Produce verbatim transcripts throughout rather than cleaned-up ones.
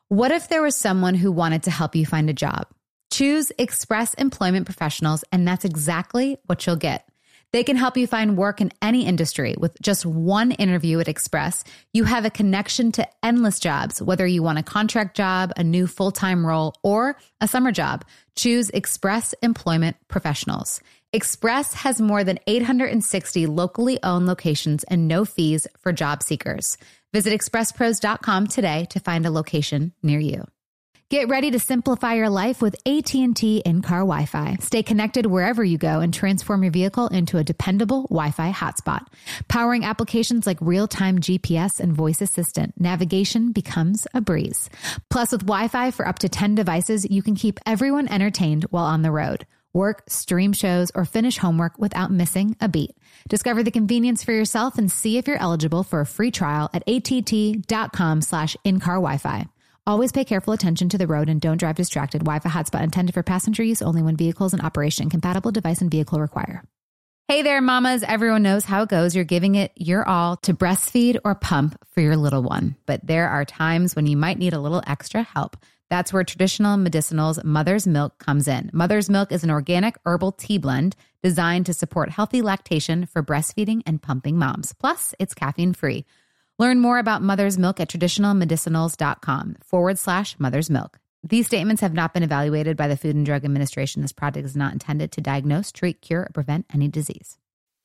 What if there was someone who wanted to help you find a job? Choose Express Employment Professionals, and that's exactly what you'll get. They can help you find work in any industry. With just one interview at Express, you have a connection to endless jobs, whether you want a contract job, a new full-time role, or a summer job. Choose Express Employment Professionals. Express has more than eight hundred sixty locally owned locations and no fees for job seekers. Visit express pros dot com today to find a location near you. Get ready to simplify your life with A T and T in-car Wi-Fi. Stay connected wherever you go and transform your vehicle into a dependable Wi-Fi hotspot. Powering applications like real-time G P S and voice assistant, navigation becomes a breeze. Plus, with Wi-Fi for up to ten devices, you can keep everyone entertained while on the road. Work, stream shows, or finish homework without missing a beat. Discover the convenience for yourself and see if you're eligible for a free trial at att.com slash in-car Wi-Fi. Always pay careful attention to the road and don't drive distracted. Wi-Fi hotspot intended for passenger use only when vehicles in operation. Compatible device and vehicle require. Hey there, mamas. Everyone knows how it goes. You're giving it your all to breastfeed or pump for your little one. But there are times when you might need a little extra help. That's where traditional medicinals Mother's Milk comes in. Mother's Milk is an organic herbal tea blend designed to support healthy lactation for breastfeeding and pumping moms. Plus, it's caffeine-free. Learn more about Mother's Milk at traditionalmedicinals.com forward slash Mother's Milk. These statements have not been evaluated by the Food and Drug Administration. This product is not intended to diagnose, treat, cure, or prevent any disease.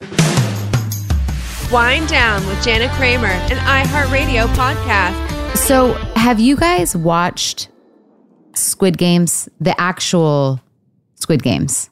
Wind Down with Jana Kramer, an iHeartRadio podcast. So have you guys watched Squid Games, the actual Squid Games?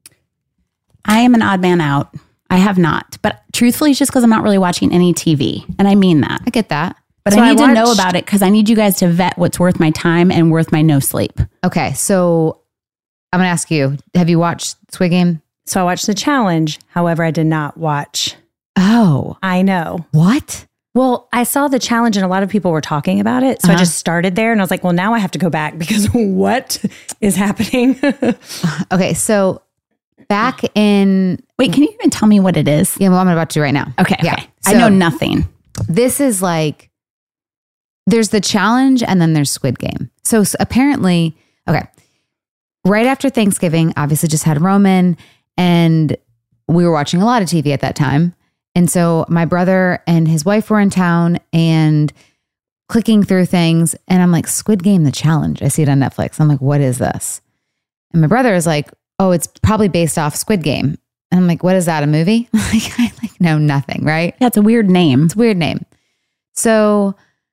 I am an odd man out. I have not. But truthfully, it's just because I'm not really watching any T V. And I mean that. I get that. But So I need I to know watched- about it because I need you guys to vet what's worth my time and worth my no sleep. Okay, so I'm going to ask you, have you watched Squid Game? So I watched the challenge. However, I did not watch. Oh. I know. What? Well, I saw the challenge and a lot of people were talking about it. So Uh-huh. I just started there and I was like, well, now I have to go back because what is happening? Okay, so back in... Wait, can you even tell me what it is? Yeah, well, I'm about to right now. Okay. Yeah. okay. I So- know nothing. This is like, there's the challenge and then there's Squid Game. So, s apparently, okay, right after Thanksgiving, obviously just had Roman and we were watching a lot of T V at that time. And so my brother and his wife were in town and clicking through things. And I'm like, Squid Game, the challenge. I see it on Netflix. I'm like, what is this? And my brother is like, oh, it's probably based off Squid Game. And I'm like, what is that, a movie? Like, I like know nothing, right? Yeah, it's a weird name. It's a weird name. So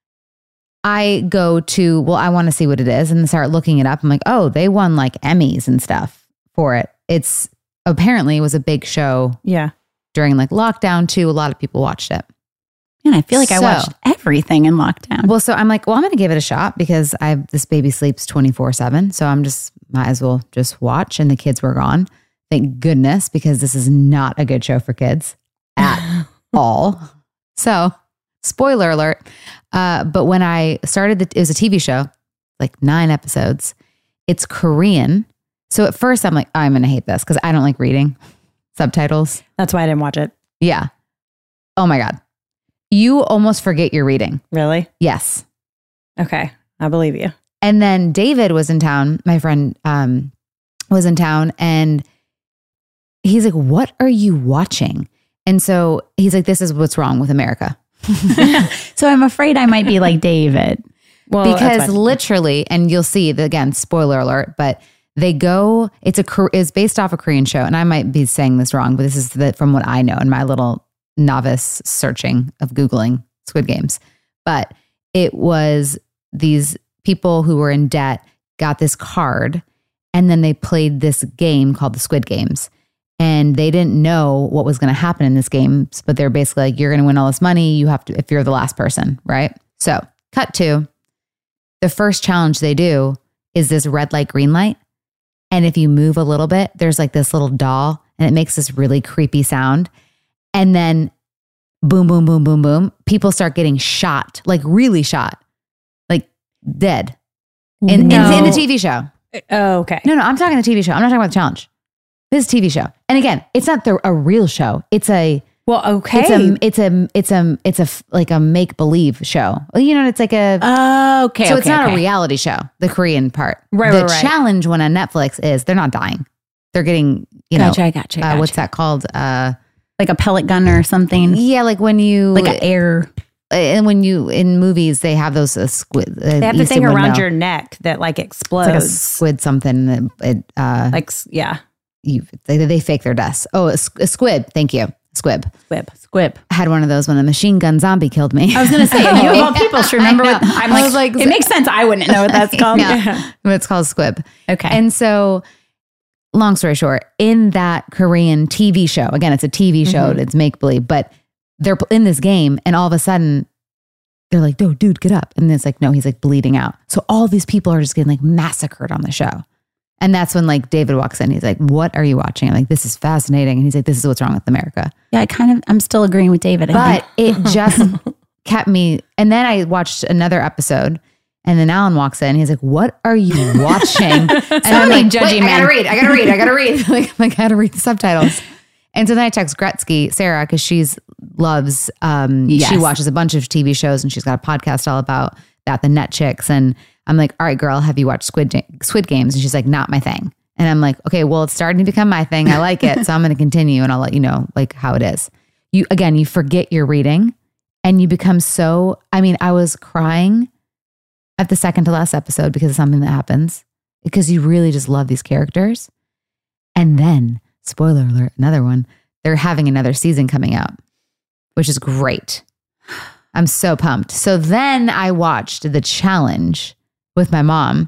I go to, well, I want to see what it is and start looking it up. I'm like, oh, they won like Emmys and stuff for it. It's apparently it was a big show Yeah. during like lockdown too. A lot of people watched it. And I feel like I So- watched everything in lockdown. Well, so I'm like, well, I'm going to give it a shot because I this baby sleeps twenty-four seven. So I'm just, might as well just watch. And the kids were gone. Thank goodness, because this is not a good show for kids at all. So spoiler alert. Uh, but when I started, the, it was a T V show, like nine episodes. It's Korean. So at first I'm like, oh, I'm going to hate this because I don't like reading subtitles. That's why I didn't watch it. Yeah. Oh my God. You almost forget you're reading. Really? Yes. Okay. I believe you. And then David was in town. My friend um, was in town and he's like, what are you watching? And so he's like, this is what's wrong with America. So I'm afraid I might be like David. Well, that's Because fine. literally, and you'll see, the, again, spoiler alert, but they go, it's a Kor- it's based off a Korean show. And I might be saying this wrong, but this is the, from what I know in my little novice searching of Googling Squid Games. But it was these people who were in debt got this card and then they played this game called the Squid Games. And they didn't know what was going to happen in this game, but they're basically like, you're going to win all this money. You have to, if you're the last person, right? So cut to the first challenge they do is this red light, green light. And if you move a little bit, there's like this little doll and it makes this really creepy sound. And then boom, boom, boom, boom, boom. People start getting shot, like really shot, like dead in, in, No. in the T V show. Oh, okay. No, no, I'm talking the T V show. I'm not talking about the challenge. This is a T V show. And again, it's not the, a real show. It's a Well, okay. It's a it's a it's a it's a f- like a make believe show. You know, it's like a Oh, okay. so okay, it's not okay. a reality show. The Korean part, Right, The right, right. challenge one on Netflix is they're not dying. They're getting you Gotcha, know gotcha, uh, gotcha. what's that called? Uh, Like a pellet gun or something. yeah, like when you Like an air. and when you in movies they have those uh, squid. Uh, They have the Easton thing would around know. your neck that like explodes. It's like a squid something. That it, uh, Like, s- yeah. you, they, they fake their deaths. Oh, a, s- a squid. Thank you, squib. Whip. Squib. I had one of those when a machine gun zombie killed me. I was going to say, you of all people should remember I what know. I'm I like, was like- it makes sense. I wouldn't know what that's called. Yeah. But it's called squib. Okay. And so, long story short, in that Korean T V show, again, it's a T V show, Mm-hmm. it's make believe, but they're in this game, and all of a sudden, they're like, "No, dude, get up!" And it's like, no, he's like bleeding out. So all these people are just getting like massacred on the show, and that's when like David walks in. He's like, "What are you watching?" I'm like, "This is fascinating," and he's like, "This is what's wrong with America." yeah, I kind of, I'm still agreeing with David. I But think. it just kept me. And then I watched another episode, and then Alan walks in. He's like, "What are you watching?" And I'm many like, judgy "Wait, I gotta men." read. I gotta read. I gotta read. like, I gotta read the subtitles. And so then I text Gretzky, Sarah, because she's loves. Um, Yes. She watches a bunch of T V shows, and she's got a podcast all about that, the Net Chicks. And I'm like, "All right, girl, have you watched Squid Squid Games?" And she's like, "Not my thing." And I'm like, "Okay, well, it's starting to become my thing. I like it, so I'm going to continue, and I'll let you know like how it is." You again, you forget you're reading, and you become so. I mean, I was crying at the second to last episode because of something that happens, because you really just love these characters. And then, spoiler alert, another one, they're having another season coming out, which is great. I'm so pumped. So then I watched The Challenge with my mom.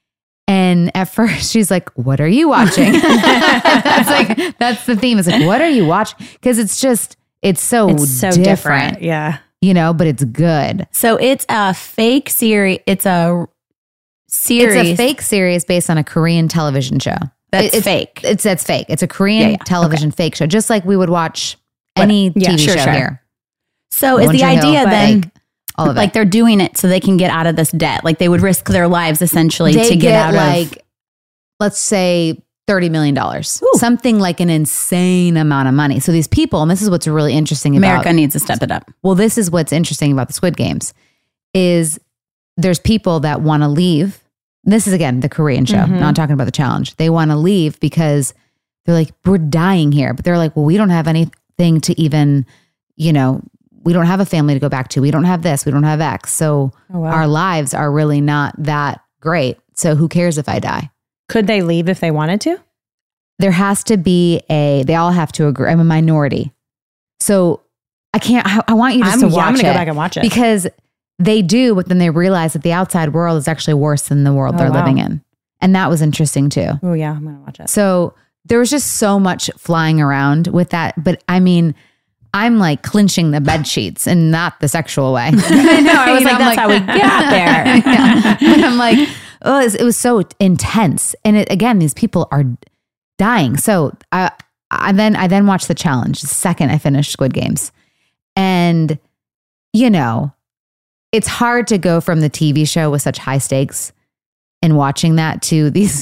And at first she's like, "What are you watching?" That's like, that's the theme. It's like, "What are you watching?" Because it's just, it's so, It's so different, different. Yeah. you know, but it's good. So it's a fake series. It's a series. It's a fake series based on a Korean television show. That's It- it's fake. It's that's fake. It's a Korean Yeah, yeah. television fake show, just like we would watch any yeah, T V sure, show sure. here. So is One the Tree Hill, idea but then fake. All of like it. they're doing it so they can get out of this debt? Like they would risk their lives essentially They to get, out like, of. let's say thirty million dollars, Ooh. something like an insane amount of money. So these people, and this is what's really interesting America about. needs to step it up. Well, this is what's interesting about the Squid Games, is there's people that want to leave. This is again the Korean show. Mm-hmm. Not talking about the challenge. They want to leave because they're like, "We're dying here," but they're like, "Well, we don't have anything to even, you know, we don't have a family to go back to. We don't have this. We don't have X. So Oh, wow. our lives are really not that great. So who cares if I die?" Could they leave if they wanted to? There has to be a. They all have to agree. I'm a minority, so I can't. I, I want you just I'm, to yeah, watch I'm gonna it go back and watch it. because they do, but then they realize that the outside world is actually worse than the world Oh, they're wow. living in, and that was interesting too. Oh yeah, I'm gonna watch it. So there was just so much flying around with that. But I mean, I'm like clinching the bed sheets and not the sexual way. I know. I was You know, like, I'm that's how we got there. yeah. But I'm like, oh, it was, it was so intense. And it, again, these people are dying. So I, I then I then watched the challenge the second I finished Squid Games. And, you know, it's hard to go from the T V show with such high stakes and watching that to these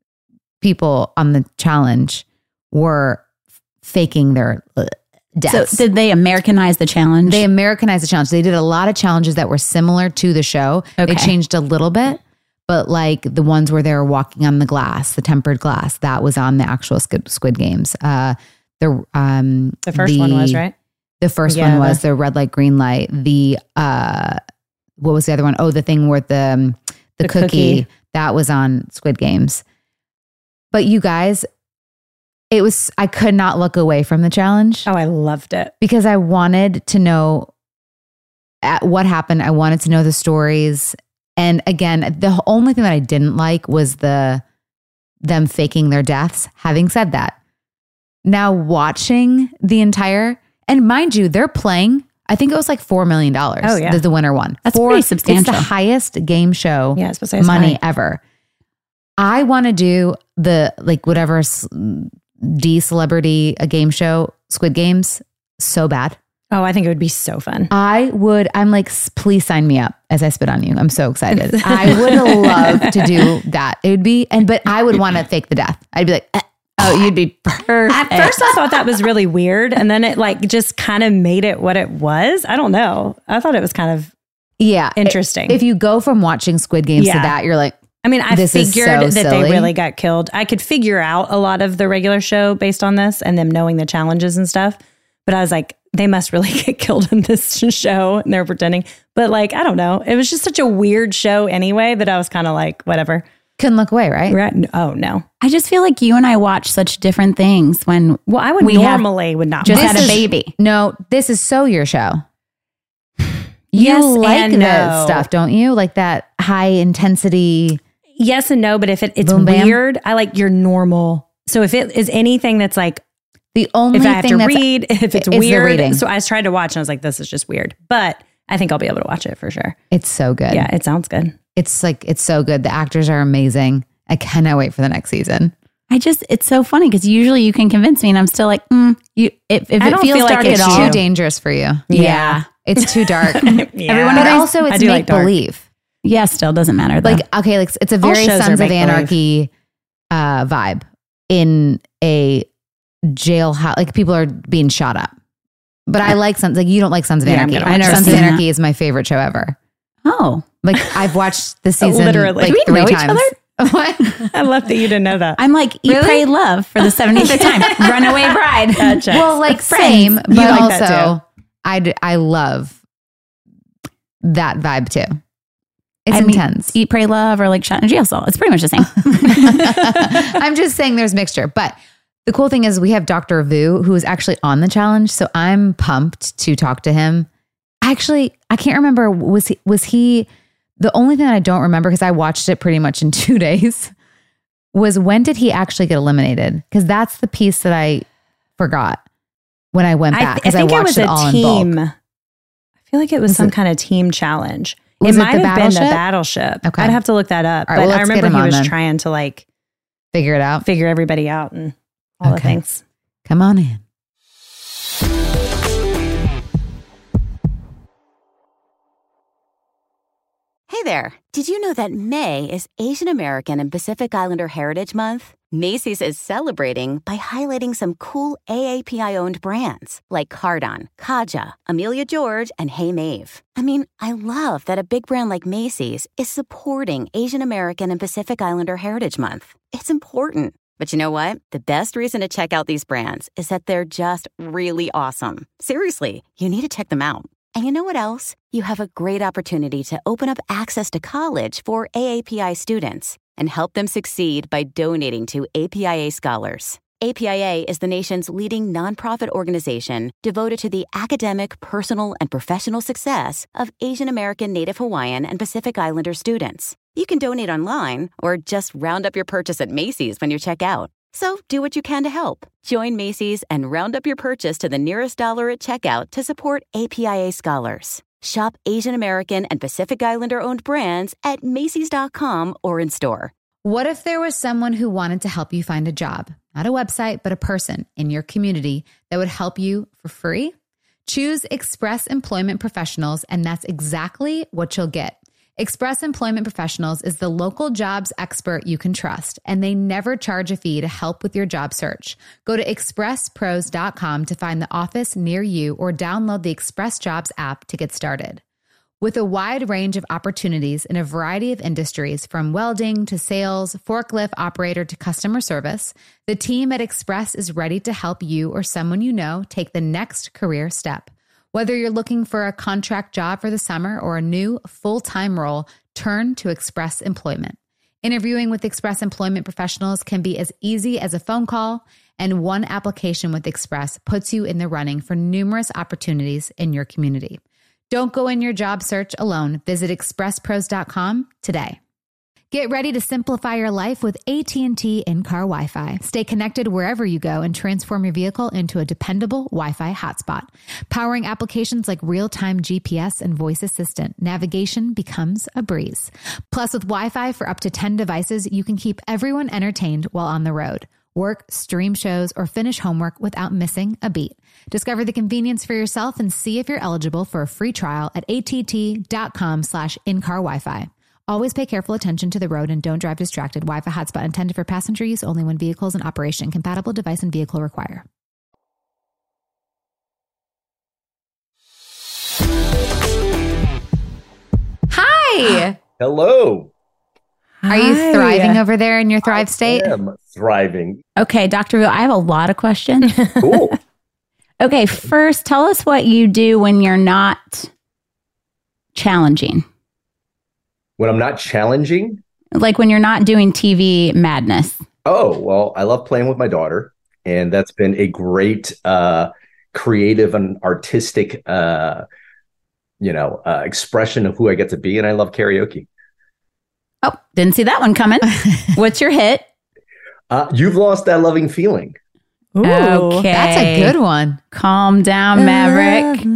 people on the challenge were faking their uh, deaths. So did they Americanize the challenge? They Americanized the challenge. They did a lot of challenges that were similar to the show. Okay. They changed a little bit, but like the ones where they were walking on the glass, the tempered glass, that was on the actual Squid, Squid Games. Uh, the um, The first one was, right? The first Yeah, one was the- the red light, green light. The uh, what was the other one? Oh, the thing where the um, the, The cookie, cookie. that was on Squid Games. But you guys, it was I could not look away from the challenge Oh, I loved it. because I wanted to know at what happened. I wanted to know the stories. And again, the only thing that I didn't like was the them faking their deaths. Having said that, now watching the entire, and mind you, they're playing, I think it was like four million dollars. Oh, yeah. The, the winner won. That's Four- pretty substantial. It's the highest game show Yeah, I was supposed to say it's money high. ever. I want to do the, like, whatever s- D celebrity a game show, Squid Games, so bad. Oh, I think it would be so fun. I would, I'm like, "S- please sign me up as I spit on you. I'm so excited. I would love to do that. It would be, and, but I would want to fake the death. I'd be like, eh, oh, Oh, you'd be perfect. At first, I thought that was really weird. And then it like just kind of made it what it was. I don't know. I thought it was kind of Yeah. interesting. If you go from watching Squid Games Yeah. to that, you're like, I mean, I This is figured so that silly. they really got killed. I could figure out a lot of the regular show based on this and them knowing the challenges and stuff. But I was like, they must really get killed in this show. And they're pretending. But like, I don't know. It was just such a weird show anyway that I was kind of like, whatever. couldn't look away, right? We're at, oh, no. I just feel like you and I watch such different things when Well, I would We have normally would not. just watch had a is- baby. No, this is so your show. You Yes like and that no. stuff, don't you? Like that high intensity. Yes and no, but if it, it's Boom, bam. weird, I like your normal. So if it is anything that's like, The only if I have thing to that's read, if it's it's the weird. reading. So I tried to watch and I was like, this is just weird. But I think I'll be able to watch it for sure. it's so good. Yeah, it sounds good. It's like it's so good. The actors are amazing. I cannot wait for the next season. I just, it's so funny because usually you can convince me and I'm still like, mm, you, if, if I it don't feels feel like dark it's at It's all. too dangerous for you. Yeah. It's too dark. Yeah. Everyone But agrees. also I it's do like make dark. believe. Yeah, still doesn't matter though. Like, okay, like it's a All very shows are Sons of make-believe. Anarchy uh, vibe in a jailhouse. Like people are being shot up. But I like Sons, like you don't like Sons of Yeah, I'm Anarchy. gonna watch it. Sons of I've seen Anarchy is my favorite show ever. oh, Like I've watched the season Literally. like Do we three know each times. other? What? I love that you didn't know that. I'm like, eat, Really? pray, love for the seventieth time. Runaway bride. Gotcha. Well, like Friends. same, but You like that also I d- I love that vibe too. It's I mean, intense. Eat, pray, love, or like shot in jail cell. It's pretty much the same. I'm just saying there's mixture. But the cool thing is we have Doctor Vu who is actually on the challenge. So I'm pumped to talk to him. Actually, I can't remember. Was he, was he, the only thing that I don't remember, because I watched it pretty much in two days, was when did he actually get eliminated? Because that's the piece that I forgot when I went I, back. th- I Because I, think it watched was it a all in team. bulk. I feel like it was, Was some it- kind of team challenge. Was it it might the have been the battleship? battleship. Okay. I'd have to look that up. All right, but well, I let's get remember him he on was then. trying to like Figure it out. figure everybody out and all the Okay. things. Come on in. Hey there. Did you know that May is Asian American and Pacific Islander Heritage Month? Macy's is celebrating by highlighting some cool A A P I-owned brands like Cardon, Kaja, Amelia George, and Hey Mave. I mean, I love that a big brand like Macy's is supporting Asian American and Pacific Islander Heritage Month. It's important. But you know what? The best reason to check out these brands is that they're just really awesome. Seriously, you need to check them out. And you know what else? You have a great opportunity to open up access to college for A A P I students and help them succeed by donating to A P I A Scholars. A P I A is the nation's leading nonprofit organization devoted to the academic, personal, and professional success of Asian American, Native Hawaiian, and Pacific Islander students. You can donate online or just round up your purchase at Macy's when you check out. So do what you can to help. Join Macy's and round up your purchase to the nearest dollar at checkout to support A P I A Scholars. Shop Asian American and Pacific Islander owned brands at Macy's dot com or in store. What if there was someone who wanted to help you find a job? Not a website, but a person in your community that would help you for free? Choose Express Employment Professionals, and that's exactly what you'll get. Express Employment Professionals is the local jobs expert you can trust, and they never charge a fee to help with your job search. Go to express pros dot com to find the office near you or download the Express Jobs app to get started. With a wide range of opportunities in a variety of industries, from welding to sales, forklift operator to customer service, the team at Express is ready to help you or someone you know take the next career step. Whether you're looking for a contract job for the summer or a new full-time role, turn to Express Employment. Interviewing with Express Employment Professionals can be as easy as a phone call, and one application with Express puts you in the running for numerous opportunities in your community. Don't go in your job search alone. Visit express pros dot com today. Get ready to simplify your life with A T and T in-car Wi-Fi. Stay connected wherever you go and transform your vehicle into a dependable Wi-Fi hotspot. Powering applications like real-time G P S and voice assistant, navigation becomes a breeze. Plus, with Wi-Fi for up to ten devices, you can keep everyone entertained while on the road. Work, stream shows, or finish homework without missing a beat. Discover the convenience for yourself and see if you're eligible for a free trial at att.com slash in-car Wi-Fi. Always pay careful attention to the road and don't drive distracted. Wi-Fi hotspot intended for passenger use only when vehicles in operation. Compatible device and vehicle require. Hi. Hello. Are you Hi. thriving over there in your Thrive I state? am thriving. Okay, Doctor Vu, I have a lot of questions. Cool. Okay, first, tell us what you do when you're not challenging. When I'm not challenging, Like when you're not doing T V madness. oh, well, I love playing with my daughter. And that's been a great uh, creative and artistic, uh, you know, uh, expression of who I get to be. And I love karaoke. Oh, didn't see that one coming. What's your hit? Uh, You've Lost That Loving Feeling. Ooh. Okay. That's a good one. Calm down, Maverick.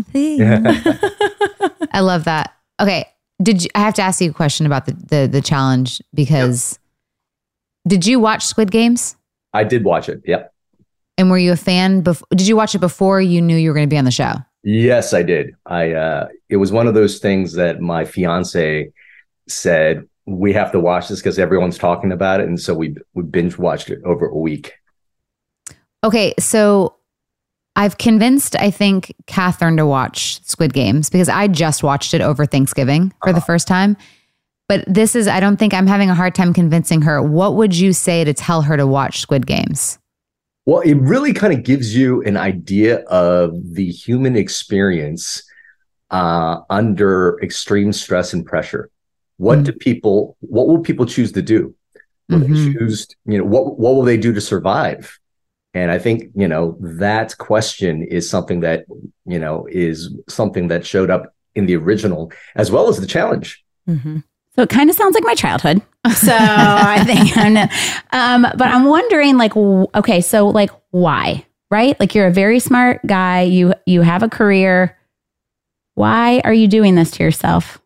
I love that. Okay. Did you, I have to ask you a question about the, the, the challenge because did you watch Squid Games? I did watch it. Yep. And were you a fan? Bef- did you watch it before you knew you were going to be on the show? Yes, I did. I uh, it was one of those things that my fiance said, we have to watch this because everyone's talking about it. And so we we binge watched it over a week. Okay, so I've convinced, I think, Catherine to watch Squid Games because I just watched it over Thanksgiving for the first time. But this is, I don't think I'm having a hard time convincing her. What would you say to tell her to watch Squid Games? Well, it really kind of gives you an idea of the human experience uh, under extreme stress and pressure. What mm-hmm. do people, what will people choose to do? Will mm-hmm. they choose, you know, what, what will they do to survive? And I think, you know, that question is something that, you know, is something that showed up in the original as well as the challenge. Mm-hmm. So it kind of sounds like my childhood. So I think I'm not, um, but I'm wondering like, w- okay, so like why, right? Like you're a very smart guy. You, you have a career. Why are you doing this to yourself?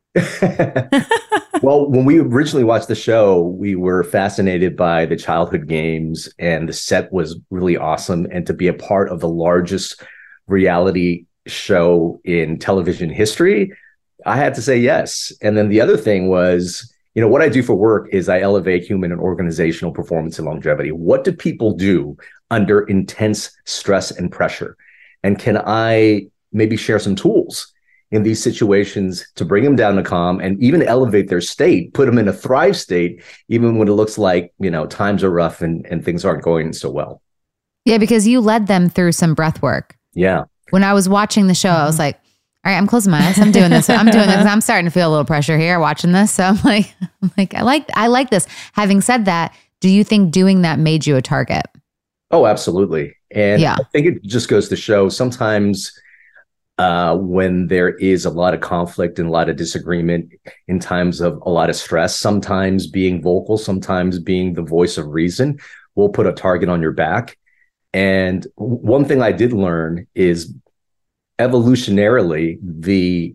Well, when we originally watched the show, we were fascinated by the childhood games and the set was really awesome. And to be a part of the largest reality show in television history, I had to say yes. And then the other thing was, you know, what I do for work is I elevate human and organizational performance and longevity. What do people do under intense stress and pressure? And can I maybe share some tools in these situations to bring them down to calm and even elevate their state, put them in a thrive state, even when it looks like, you know, times are rough and, and things aren't going so well. Yeah, because you led them through some breath work. Yeah. When I was watching the show, I was like, all right, I'm closing my eyes. I'm doing this. I'm doing this. I'm starting to feel a little pressure here watching this. So I'm like, I'm like, I like, I like this. Having said that, do you think doing that made you a target? Oh, absolutely. And yeah. I think it just goes to show sometimes uh, when there is a lot of conflict and a lot of disagreement in times of a lot of stress, sometimes being vocal, sometimes being the voice of reason will put a target on your back. And one thing I did learn is evolutionarily, the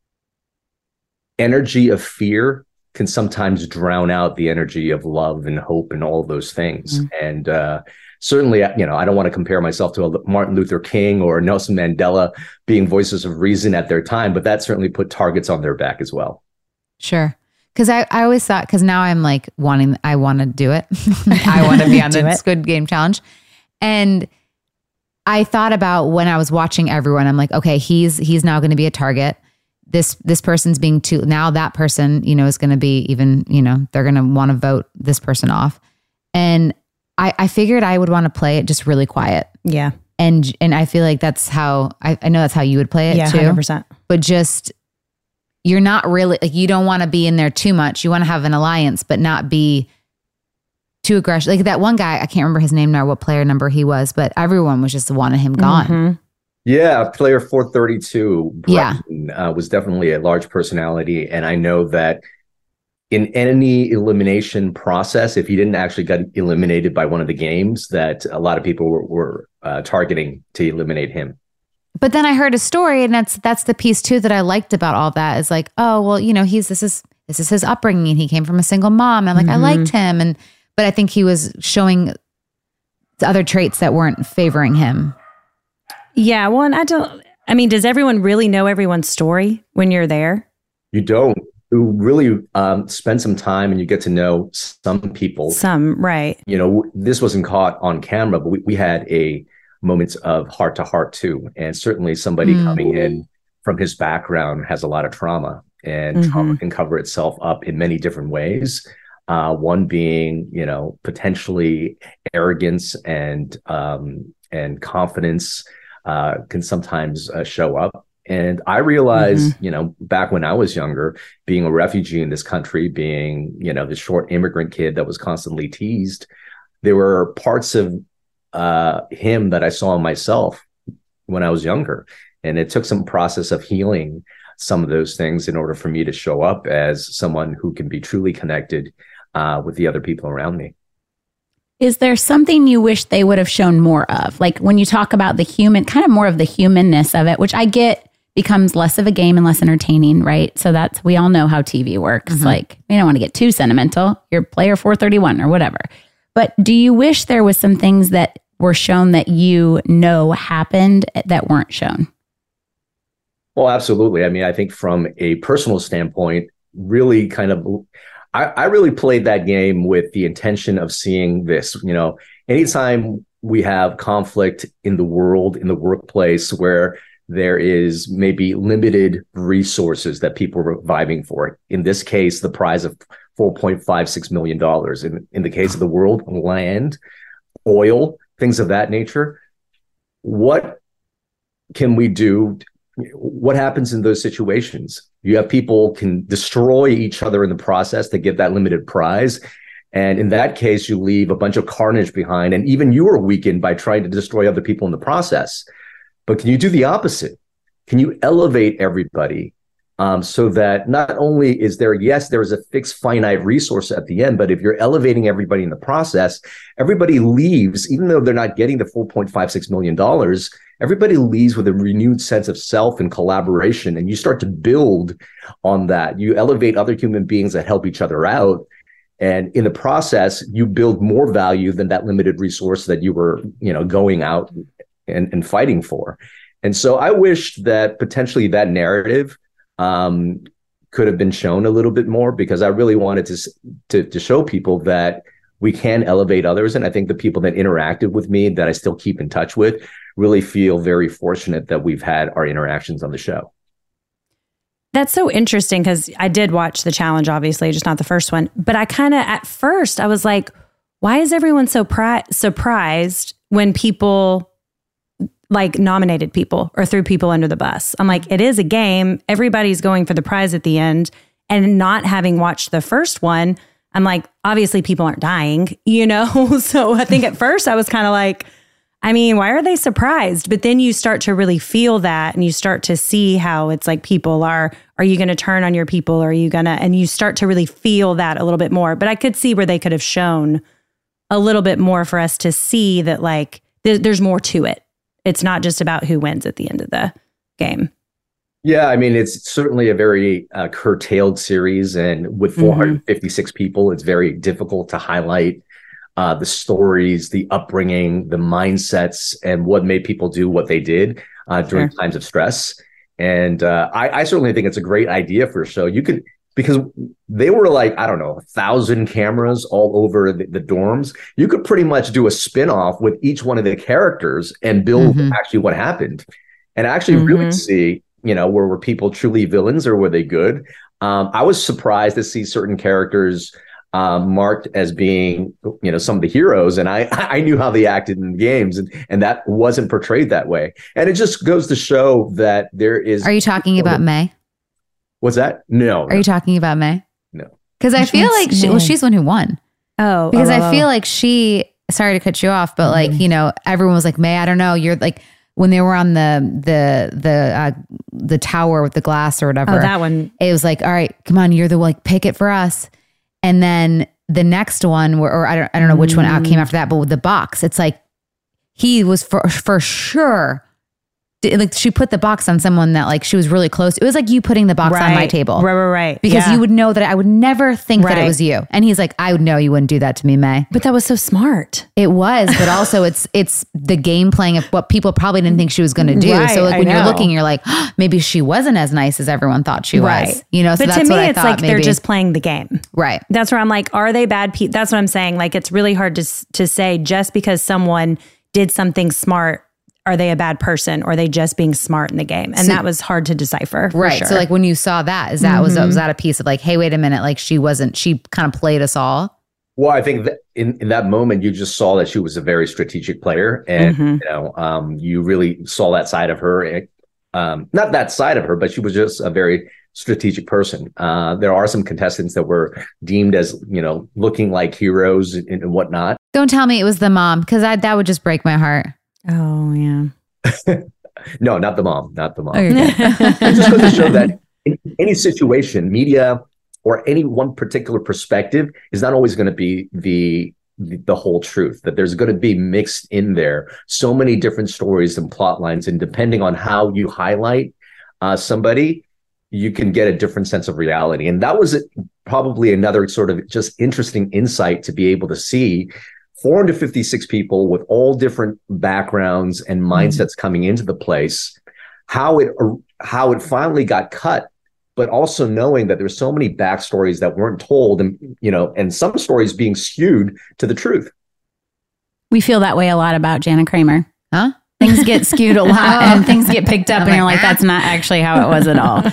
energy of fear can sometimes drown out the energy of love and hope and all of those things. Mm-hmm. And uh, certainly, you know, I don't want to compare myself to a Martin Luther King or Nelson Mandela being voices of reason at their time, but that certainly put targets on their back as well. Sure. Because I, I always thought, because now I'm like wanting, I want to do it. I want to be on the it. Squid Game challenge. And I thought about when I was watching everyone, I'm like, okay, he's he's now going to be a target. This this person's being too, now that person, you know, is going to be even, you know, they're going to want to vote this person off. And I, I figured I would want to play it just really quiet. Yeah. And and I feel like that's how, I, I know that's how you would play it yeah, too. one hundred percent. But just, you're not really, like you don't want to be in there too much. You want to have an alliance, but not be too aggressive. Like that one guy, I can't remember his name now, what player number he was, but everyone was just wanting him gone. Mm-hmm. Yeah, player four thirty-two, Brighton, yeah. uh, was definitely a large personality. And I know that in any elimination process, if he didn't actually get eliminated by one of the games, that a lot of people were, were uh, targeting to eliminate him. But then I heard a story, and that's that's the piece too that I liked about all that is like, oh, well, you know, he's this is this is his upbringing. He came from a single mom. I'm like, mm-hmm. I liked him. And but I think he was showing other traits that weren't favoring him. Yeah, well, and I don't, I mean, does everyone really know everyone's story when you're there? You don't. really um, spend some time and you get to know some people. Some, right. You know, this wasn't caught on camera, but we, we had a moments of heart to heart too. And certainly somebody mm. coming in from his background has a lot of trauma, and mm-hmm. trauma can cover itself up in many different ways. Uh, one being, you know, potentially arrogance and um, and confidence uh, can sometimes uh, show up. And I realized, mm-hmm. you know, back when I was younger, being a refugee in this country, being, you know, the short immigrant kid that was constantly teased, there were parts of uh, him that I saw in myself when I was younger. And it took some process of healing some of those things in order for me to show up as someone who can be truly connected uh, with the other people around me. Is there something you wish they would have shown more of? Like when you talk about the human, kind of more of the humanness of it, which I get becomes less of a game and less entertaining, right? So that's, we all know how T V works. Mm-hmm. Like, you don't want to get too sentimental. You're player four thirty-one or whatever. But do you wish there was some things that were shown that you know happened that weren't shown? Well, absolutely. I mean, I think from a personal standpoint, really kind of, I, I really played that game with the intention of seeing this. You know, anytime we have conflict in the world, in the workplace, where there is maybe limited resources that people are vying for. In this case, the prize of four point five six million dollars. In, in the case of the world, land, oil, things of that nature. What can we do? What happens in those situations? You have people can destroy each other in the process to get that limited prize. And in that case, you leave a bunch of carnage behind. And even you are weakened by trying to destroy other people in the process. But can you do the opposite? Can you elevate everybody um, so that not only is there, yes, there is a fixed finite resource at the end, but if you're elevating everybody in the process, everybody leaves, even though they're not getting the four point five six million dollars, everybody leaves with a renewed sense of self and collaboration. And you start to build on that. You elevate other human beings that help each other out. And in the process, you build more value than that limited resource that you were, you know, going out and, and fighting for. And so I wish that potentially that narrative um, could have been shown a little bit more, because I really wanted to, to, to show people that we can elevate others. And I think the people that interacted with me that I still keep in touch with really feel very fortunate that we've had our interactions on the show. That's so interesting, because I did watch the challenge, obviously, just not the first one. But I kind of, at first, I was like, why is everyone so pri- surprised when people like nominated people or threw people under the bus? I'm like, it is a game. Everybody's going for the prize at the end. And not having watched the first one, I'm like, obviously people aren't dying, you know? So I think at first I was kind of like, I mean, why are they surprised? But then you start to really feel that, and you start to see how it's like people are, are you going to turn on your people? Are you going to, and you start to really feel that a little bit more. But I could see where they could have shown a little bit more for us to see that like th- there's more to it. It's not just about who wins at the end of the game. Yeah, I mean, it's certainly a very uh, curtailed series. And with four hundred fifty-six mm-hmm. people, it's very difficult to highlight uh, the stories, the upbringing, the mindsets, and what made people do what they did uh, during sure. times of stress. And uh, I, I certainly think it's a great idea for a show. You could, because they were like, I don't know, a thousand cameras all over the, the dorms. You could pretty much do a spinoff with each one of the characters and build mm-hmm. actually what happened, and actually mm-hmm. really see, you know, were, were people truly villains or were they good? Um, I was surprised to see certain characters um, marked as being, you know, some of the heroes. And I I knew how they acted in the games, and, and that wasn't portrayed that way. And it just goes to show that there is. Are you talking about May? What's that? No. Are no. you talking about May? No. Because I feel like, she, well, she's the one who won. Oh. Because oh, I oh. feel like she, sorry to cut you off, but like, you know, everyone was like, May, I don't know. You're like, when they were on the the the uh, the tower with the glass or whatever. Oh, that one. It was like, all right, come on, you're the like pick it for us. And then the next one, where, or I don't I don't know which mm. one out came after that, but with the box, it's like he was for for sure like she put the box on someone that like she was really close. It was like you putting the box right. on my table. Right, right, right. Because yeah. you would know that I would never think right. that it was you. And he's like, I would know you wouldn't do that to me, May. But that was so smart. It was, but also it's it's the game playing of what people probably didn't think she was going to do. Right, so like when I you're know. looking, you're like, oh, maybe she wasn't as nice as everyone thought she Right. was. You know, so but that's to me, what I it's thought like maybe. they're just playing the game. Right. That's where I'm like, are they bad people? That's what I'm saying. Like, it's really hard to s- to say just because someone did something smart, are they a bad person or are they just being smart in the game? And So- that was hard to decipher. For Right. Sure. So like when you saw that, is that Mm-hmm. was was that a piece of like, hey, wait a minute, like she wasn't, she kind of played us all. Well, I think that in, in that moment, you just saw that she was a very strategic player, and Mhm. you know, um, you really saw that side of her. And, um, not that side of her, but she was just a very strategic person. Uh, there are some contestants that were deemed as, you know, looking like heroes and, and whatnot. Don't tell me it was the mom, because I that would just break my heart. Oh, yeah. No, not the mom, not the mom. Okay. It just goes to show that in any situation, media or any one particular perspective is not always going to be the, the the whole truth. That there's going to be mixed in there so many different stories and plot lines, and depending on how you highlight uh, somebody, you can get a different sense of reality. And that was probably another sort of just interesting insight to be able to see four hundred fifty-six people with all different backgrounds and mindsets coming into the place, how it how it finally got cut, but also knowing that there's so many backstories that weren't told, and you know, and some stories being skewed to the truth. We feel that way a lot about Jana Kramer. Huh? Things get skewed a lot and things get picked up, and you're like, that's not actually how it was at all.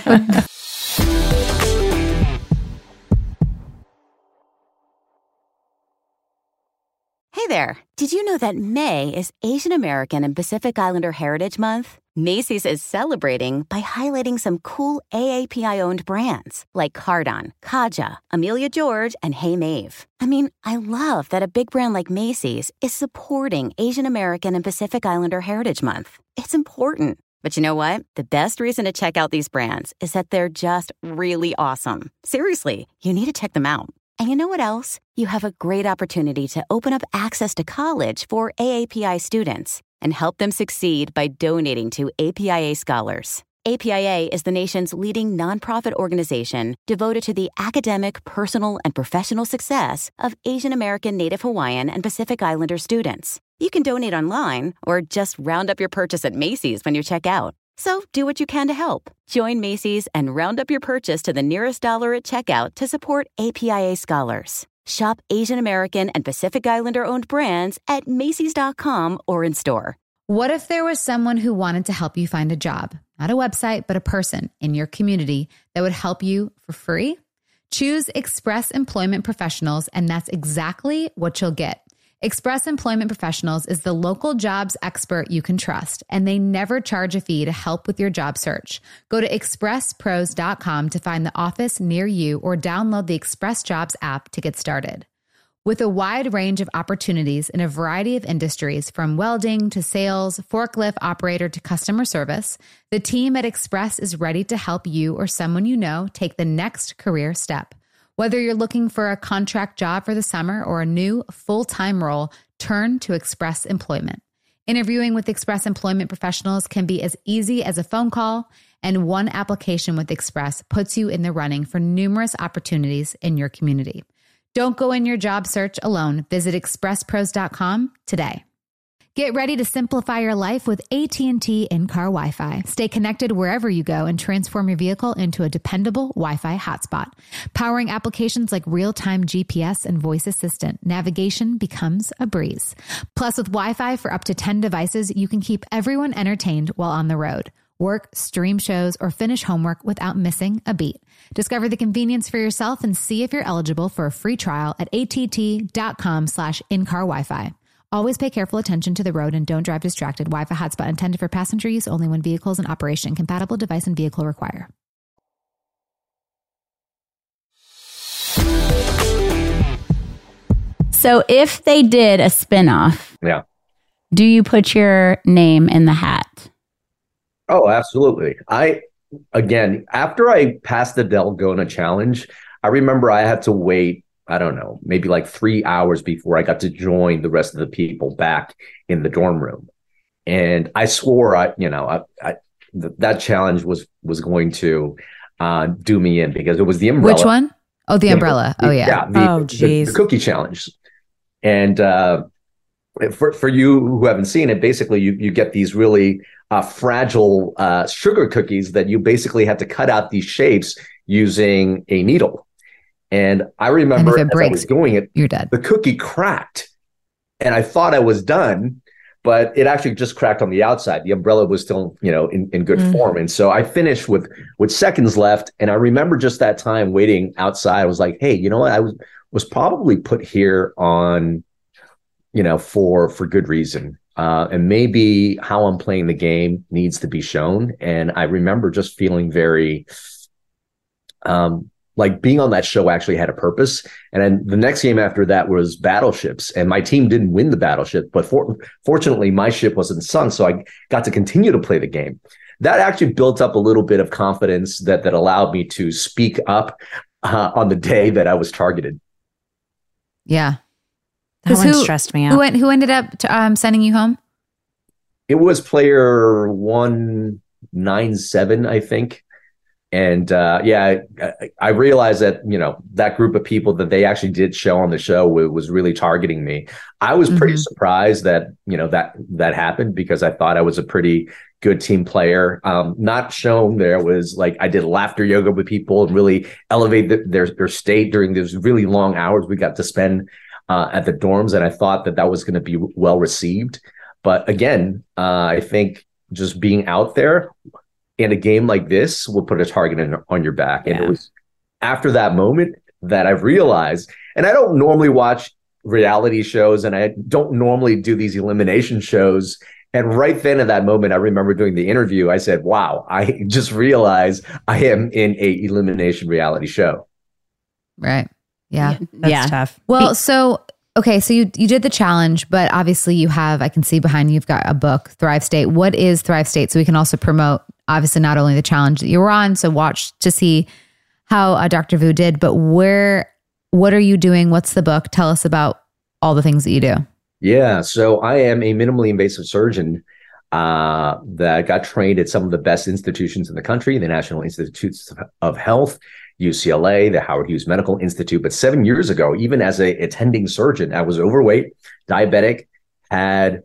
Hey there. Did you know that May is Asian American and Pacific Islander Heritage Month? Macy's is celebrating by highlighting some cool A A P I-owned brands like Cardon, Kaja, Amelia George, and Hey Mave. I mean, I love that a big brand like Macy's is supporting Asian American and Pacific Islander Heritage Month. It's important. But you know what? The best reason to check out these brands is that they're just really awesome. Seriously, you need to check them out. And you know what else? You have a great opportunity to open up access to college for A A P I students and help them succeed by donating to A P I A Scholars. A P I A is the nation's leading nonprofit organization devoted to the academic, personal, and professional success of Asian American, Native Hawaiian, and Pacific Islander students. You can donate online or just round up your purchase at Macy's when you check out. So do what you can to help. Join Macy's and round up your purchase to the nearest dollar at checkout to support A P I A Scholars. Shop Asian American and Pacific Islander owned brands at Macy's dot com or in store. What if there was someone who wanted to help you find a job? Not a website, but a person in your community that would help you for free? Choose Express Employment Professionals, and that's exactly what you'll get. Express Employment Professionals is the local jobs expert you can trust, and they never charge a fee to help with your job search. Go to express pros dot com to find the office near you or download the Express Jobs app to get started. With a wide range of opportunities in a variety of industries, from welding to sales, forklift operator to customer service, the team at Express is ready to help you or someone you know take the next career step. Whether you're looking for a contract job for the summer or a new full-time role, turn to Express Employment. Interviewing with Express Employment Professionals can be as easy as a phone call, and one application with Express puts you in the running for numerous opportunities in your community. Don't go in your job search alone. Visit express pros dot com today. Get ready to simplify your life with A T and T in-car Wi-Fi. Stay connected wherever you go and transform your vehicle into a dependable Wi-Fi hotspot. Powering applications like real-time G P S and voice assistant, navigation becomes a breeze. Plus, with Wi-Fi for up to ten devices, you can keep everyone entertained while on the road. Work, stream shows, or finish homework without missing a beat. Discover the convenience for yourself and see if you're eligible for a free trial at att.com slash in-car Wi-Fi. Always pay careful attention to the road and don't drive distracted. Wi-Fi hotspot intended for passenger use only when vehicles in operation. Compatible device and vehicle require. So if they did a spinoff, Yeah. do you put your name in the hat? Oh, absolutely. I, again, after I passed the Dalgona challenge, I remember I had to wait, I don't know, maybe like three hours before I got to join the rest of the people back in the dorm room. And I swore, I, you know, I, I th- that challenge was was going to uh, do me in because it was the umbrella. Which one? Oh, the umbrella. The, oh, yeah. yeah the, oh, the, the cookie challenge. And uh, for for you who haven't seen it, basically you you get these really uh, fragile uh, sugar cookies that you basically have to cut out these shapes using a needle. And I remember and if it as breaks, I was doing it, you're dead. The cookie cracked, and I thought I was done, but it actually just cracked on the outside. The umbrella was still, you know, in, in good mm. form. And so I finished with with seconds left. And I remember just that time waiting outside. I was like, hey, you know what? I was was probably put here on, you know, for for good reason. Uh, and maybe how I'm playing the game needs to be shown. And I remember just feeling very um like being on that show actually had a purpose. And then the next game after that was Battleships, and my team didn't win the battleship, but for, fortunately my ship wasn't sunk. So I got to continue to play the game. That actually built up a little bit of confidence that, that allowed me to speak up uh, on the day that I was targeted. Yeah. That one who, stressed me out. Who, who ended up to, um, sending you home? It was player one ninety-seven, I think. And uh, yeah, I, I realized that, you know, that group of people that they actually did show on the show was really targeting me. I was pretty mm-hmm. surprised that, you know, that that happened because I thought I was a pretty good team player. Um, not shown there was like I did laughter yoga with people and really elevate the, their, their state during those really long hours we got to spend uh, at the dorms. And I thought that that was going to be well received. But again, uh, I think just being out there in a game like this will put a target in, on your back. And yeah. It was after that moment that I realized, and I don't normally watch reality shows and I don't normally do these elimination shows. And right then at that moment, I remember doing the interview, I said, wow, I just realized I am in a elimination reality show. Right. Yeah. That's yeah. tough. Well, so, okay. So you, you did the challenge, but obviously you have, I can see behind you, you've got a book, Thrive State. What is Thrive State? So we can also promote obviously not only the challenge that you were on, so watch to see how uh, Doctor Vu did, but where, what are you doing? What's the book? Tell us about all the things that you do. Yeah, so I am a minimally invasive surgeon uh, that got trained at some of the best institutions in the country, the National Institutes of Health, U C L A, the Howard Hughes Medical Institute. But seven years ago, even as a attending surgeon, I was overweight, diabetic, had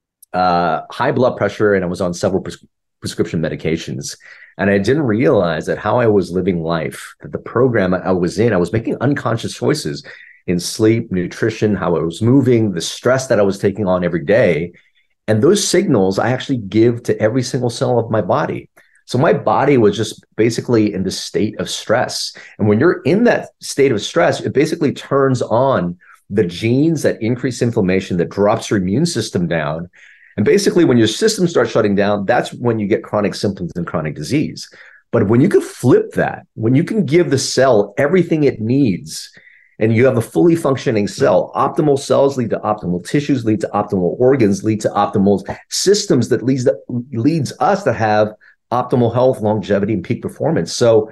uh, high blood pressure, and I was on several prescriptions. prescription medications. And I didn't realize that how I was living life, that the program I was in, I was making unconscious choices in sleep, nutrition, how I was moving, the stress that I was taking on every day. And those signals I actually give to every single cell of my body. So my body was just basically in the state of stress. And when you're in that state of stress, it basically turns on the genes that increase inflammation, that drops your immune system down. And basically, when your system starts shutting down, that's when you get chronic symptoms and chronic disease. But when you can flip that, when you can give the cell everything it needs, and you have a fully functioning cell, optimal cells lead to optimal tissues, lead to optimal organs, lead to optimal systems that leads, that leads us to have optimal health, longevity, and peak performance. So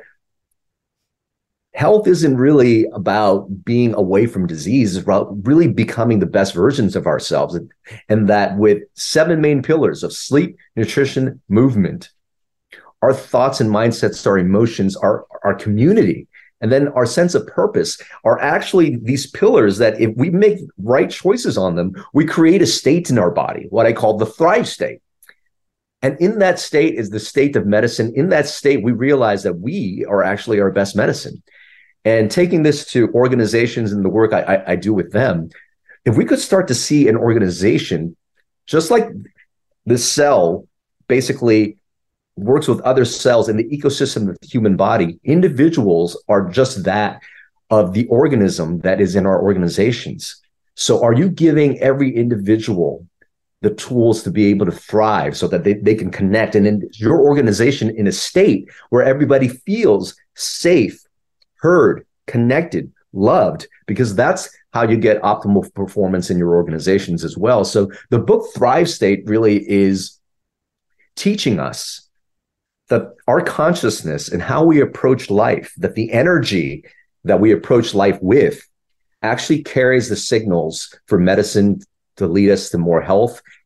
health isn't really about being away from disease. It's about really becoming the best versions of ourselves. And, and that with seven main pillars of sleep, nutrition, movement, our thoughts and mindsets, our emotions, our, our community, and then our sense of purpose are actually these pillars that if we make right choices on them, we create a state in our body, what I call the Thrive State. And in that state is the state of medicine. In that state, we realize that we are actually our best medicine. And taking this to organizations and the work I, I, I do with them, if we could start to see an organization, just like the cell basically works with other cells in the ecosystem of the human body, individuals are just that of the organism that is in our organizations. So are you giving every individual the tools to be able to thrive so that they, they can connect and in your organization in a state where everybody feels safe, heard, connected, loved, because that's how you get optimal performance in your organizations as well. So the book Thrive State really is teaching us that our consciousness and how we approach life, that the energy that we approach life with actually carries the signals for medicine to lead us to more health,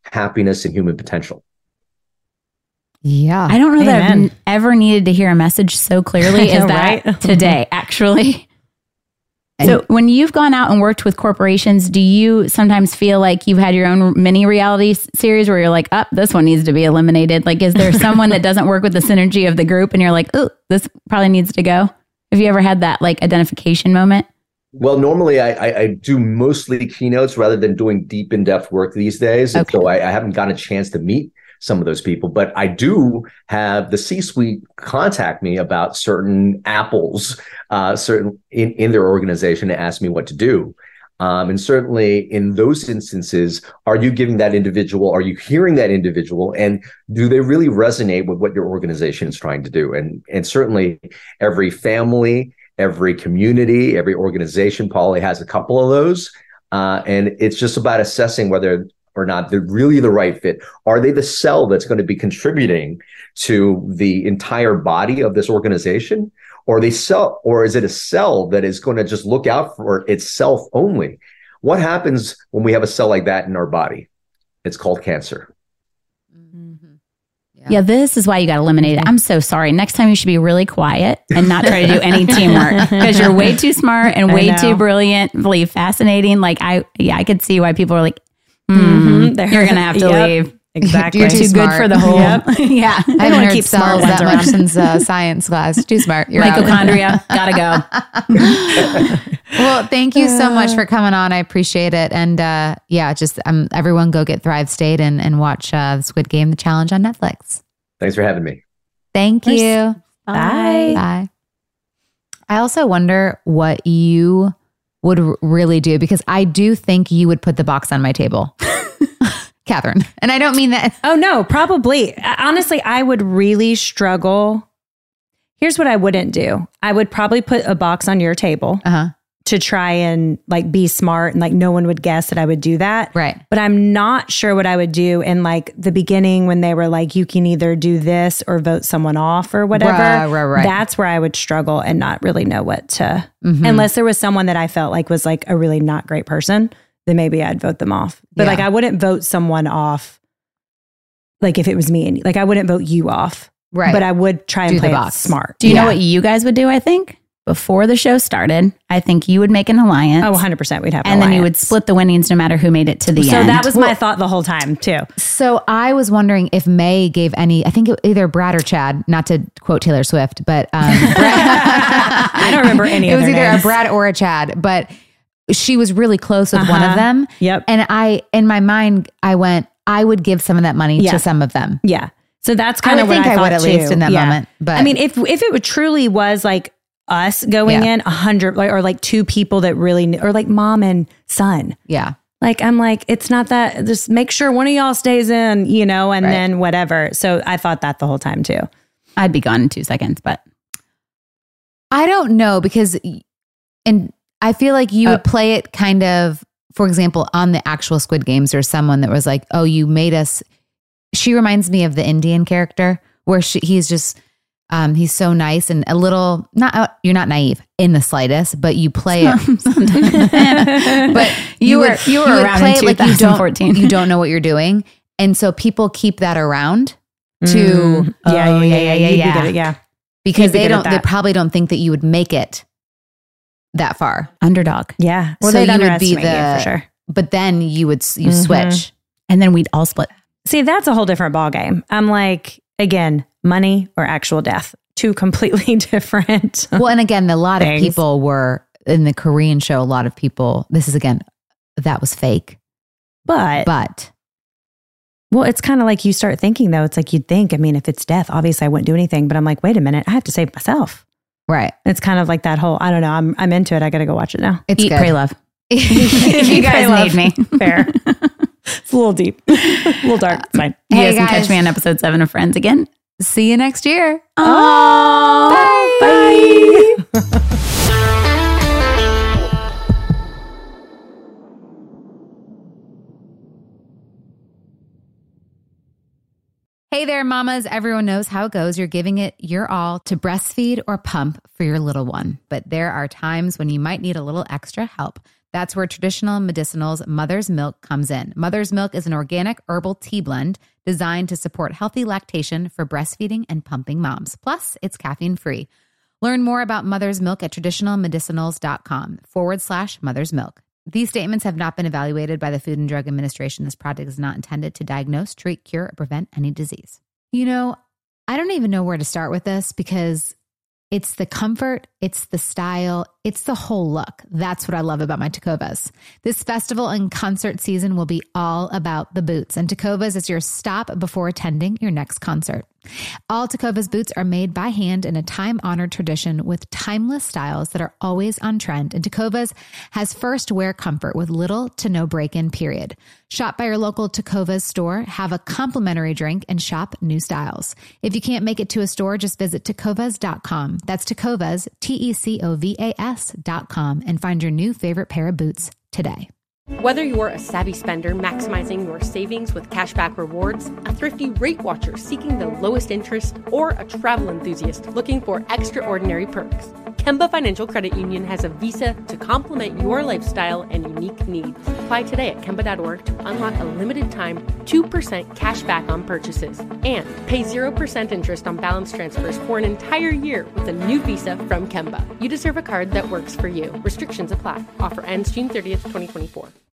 happiness, and human potential. Yeah. I don't know that I've Amen. n- ever needed to hear a message so clearly as know, that right? today, actually. So when you've gone out and worked with corporations, do you sometimes feel like you've had your own mini reality s- series where you're like, oh, this one needs to be eliminated? Like, is there someone that doesn't work with the synergy of the group and you're like, oh, this probably needs to go? Have you ever had that like identification moment? Well, normally I, I, I do mostly keynotes rather than doing deep in-depth work these days. And Okay. so I, I haven't gotten a chance to meet some of those people, but I do have the C-suite contact me about certain apples, uh, certain in, in their organization to ask me what to do. Um, and certainly in those instances, are you giving that individual, are you hearing that individual, and do they really resonate with what your organization is trying to do? And, and certainly every family, every community, every organization probably has a couple of those. Uh, and it's just about assessing whether or not they're really the right fit. Are they the cell that's going to be contributing to the entire body of this organization? Or they cell, or is it a cell that is going to just look out for itself only? What happens when we have a cell like that in our body? It's called cancer. Yeah. yeah, this is why you got eliminated. I'm so sorry. Next time you should be really quiet and not try to do any teamwork because you're way too smart and way too brilliantly fascinating. Like I, yeah, I could see why people are like, hmm, Mm-hmm. you're gonna have to Yep. leave. Exactly. You're too, Too good smart. for the whole. Yep. yeah, I don't haven't wanna heard keep smart cells ones that much around. since uh, science class. Too smart. You're out. mitochondria, gotta go. Well, thank you so much for coming on. I appreciate it. And uh, yeah, just um, everyone go get Thrive State and, and watch uh, the Squid Game, the challenge on Netflix. Thanks for having me. Thank you. Bye. Bye. I also wonder what you would r- really do, because I do think you would put the box on my table, Catherine. And I don't mean that. Oh, no, probably. Honestly, I would really struggle. Here's what I wouldn't do. I would probably put a box on your table Uh-huh. to try and like be smart, and like no one would guess that I would do that. Right. But I'm not sure what I would do in like the beginning when they were like, you can either do this or vote someone off or whatever. Right, right, right. That's where I would struggle and not really know what to, Mhm. unless there was someone that I felt like was like a really not great person, then maybe I'd vote them off. But Yeah. like, I wouldn't vote someone off. Like if it was me and like, I wouldn't vote you off. Right. But I would try and Do the play it box. smart. Do you Yeah. know what you guys would do? I think before the show started, I think you would make an alliance. Oh, one hundred percent we'd have an and then you would alliance. split the winnings no matter who made it to the So end. that was my thought the whole time too. So I was wondering if May gave any, I think it, either Brad or Chad, not to quote Taylor Swift, but um, Brad, I don't remember any it of was their either names. a Brad or a Chad, but she was really close with one of Uh-huh. them. Yep. And I, in my mind, I went, I would give some of that money Yeah. to some of them. Yeah. So that's I kind would of what think I, I thought would at too. least in that Yeah. moment, but- I mean, if if it would truly was like us going Yeah. in a hundred, like, or like two people that really, kn- or like mom and son, Yeah. like I'm like, it's not that. Just make sure one of y'all stays in, you know, and Right. then whatever. So I thought that the whole time too. I'd be gone in two seconds, but I don't know, because, and I feel like you would Oh. play it kind of, for example, on the actual Squid Games, there's someone that was like, oh, you made us, she reminds me of the Indian character where she, he's just, um, he's so nice and a little, not, you're not naive in the slightest, but you play it, but You were- would- you were would around play in it like you twenty don't, fourteen. you don't know what you're doing. And so people keep that around to, Mm. Oh, yeah, yeah, yeah, You'd be yeah. good at- yeah. because You'd be they good at don't, they that. probably don't think that you would make it that far. underdog. Yeah. Or So they'd you would be underestimate you the- for sure. But then you would, you Mhm. switch. And then we'd all split. See, that's a whole different ballgame. I'm like, again, money or actual death. Two completely different. Well, and again, a lot of Thanks. people were in the Korean show. A lot of people, this is again, that was fake, But, but well, it's kind of like you start thinking though. It's like you'd think, I mean, if it's death, obviously I wouldn't do anything. But I'm like, wait a minute, I have to save myself. right. It's kind of like that whole, I don't know, I'm I'm into it. I got to go watch it now. It's Eat, good. pray, love. if you guys need me. Fair. It's a little deep, a little dark. It's fine. You Hey, guys can guys. catch me on episode seven of Friends again. See you next year. Oh, Bye. Hey there, mamas. Everyone knows how it goes. You're giving it your all to breastfeed or pump for your little one. But there are times when you might need a little extra help. That's where traditional medicinals Mother's Milk comes in. Mother's Milk is an organic herbal tea blend designed to support healthy lactation for breastfeeding and pumping moms. Plus, it's caffeine-free. Learn more about Mother's Milk at traditionalmedicinals.com forward slash Mother's Milk. These statements have not been evaluated by the Food and Drug Administration. This product is not intended to diagnose, treat, cure, or prevent any disease. You know, I don't even know where to start with this because it's the comfort, it's the style, it's the whole look. That's what I love about my Tecovas. This festival and concert season will be all about the boots, and Tecovas is your stop before attending your next concert. All Tecovas boots are made by hand in a time-honored tradition with timeless styles that are always on trend. And Tecovas has first wear comfort with little to no break-in period. Shop by your local Tecovas store, have a complimentary drink, and shop new styles. If you can't make it to a store, just visit tecovas dot com. That's Tecovas, T E C O V A S dot com, and find your new favorite pair of boots today. Whether you're a savvy spender maximizing your savings with cashback rewards, a thrifty rate watcher seeking the lowest interest, or a travel enthusiast looking for extraordinary perks, Kemba Financial Credit Union has a visa to complement your lifestyle and unique needs. Apply today at Kemba dot org to unlock a limited time two percent cash back on purchases and pay zero percent interest on balance transfers for an entire year with a new visa from Kemba. You deserve a card that works for you. Restrictions apply. Offer ends June thirtieth, twenty twenty-four.